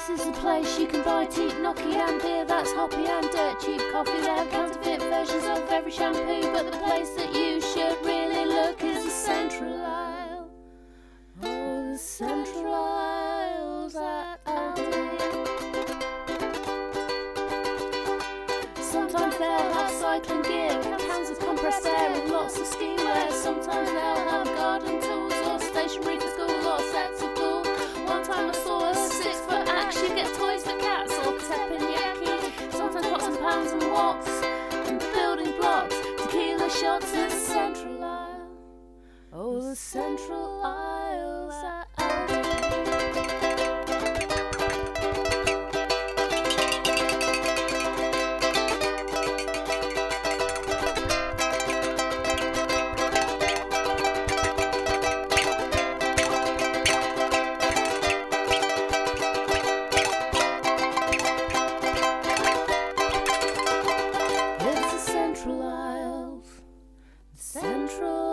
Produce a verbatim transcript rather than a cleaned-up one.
This is the place you can buy teak, gnocchi and beer that's hoppy and dirt cheap coffee. They have counterfeit versions of every shampoo, but the place that you should really look is the Central Aisle. Oh, the Central Aisles at Aldi. Sometimes they'll have cycling gear, cans of compressed air with lots of ski wear. Sometimes they'll have garden tools or stationery for school or sets of pool. One time I saw a six foot axe, you get toys for cats or teppanyaki. Sometimes pots and pans and woks and building blocks, tequila shots at Central Aisle. Oh, the Central Aisles at Aldi. Central